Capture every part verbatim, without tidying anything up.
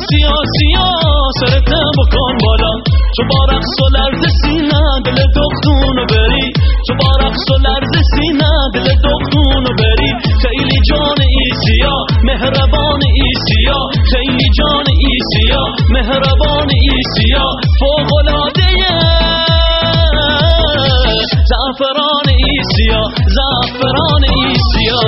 سیا سیا سرت بکن بالا، تو با رقص و لرز سینه دل دختونو بری، تو با رقص و لرز سینه دل دختونو بری. خیلی جان ایسیا مهربان ایسیا، خیلی جان ایسیا مهربان ایسیا، فوق‌العاده زعفران ایسیا، زعفران ایسیا.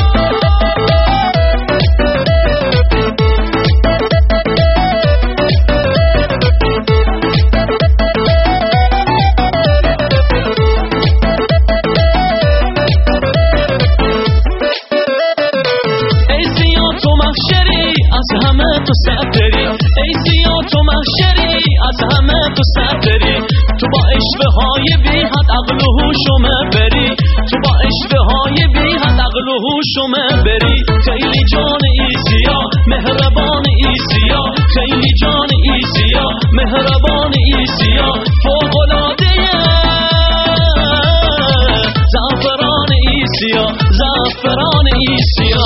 از همه تو سرتری ای سیا، تو محشری از همه تو سرتری، تو با عشوه های بی حد عقل و هوشو بری، تو با عشوه های بی حد عقل و هوشو بری. خیلی جان ایسیا مهربان ایسیا، خیلی جان ایسیا مهربان ایسیا، فوق‌العاده زعفران ایسیا، زعفران ایسیا.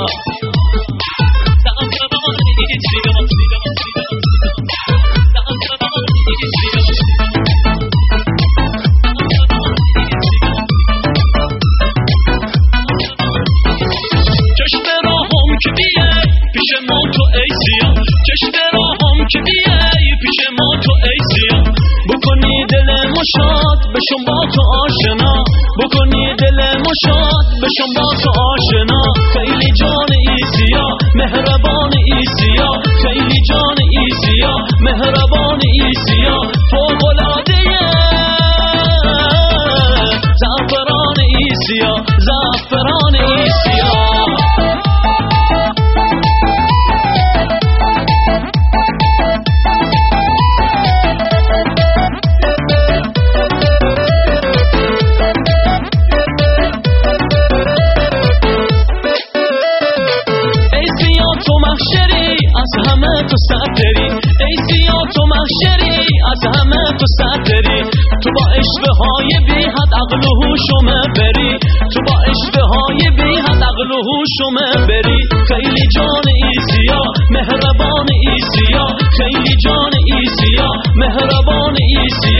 چشم راهم که بیه پیش ما تو ای سیا، چشم راهم که بیه پیش ما تو ای سیا، بکنی دل مشاد بشم با تو آشنا، بکنی دل مشاد بشم با تو آشنا. خیلی جان ایسیا مهربان ایسیا، خیلی جان ایسیا مهربان ایسیا، فوق‌العاده زعفران ایسیا، زعفران ایسیا. از همه تو سرتری ای سیا، تو محشری از همه تو سرتری، تو با عشوه های بی حد عقل و هوشو بری، تو با عشوه های بی حد عقل و هوشو بری. خیلی جان ایسیا مهربان ایسیا، خیلی جان ایسیا مهربان ایسیا.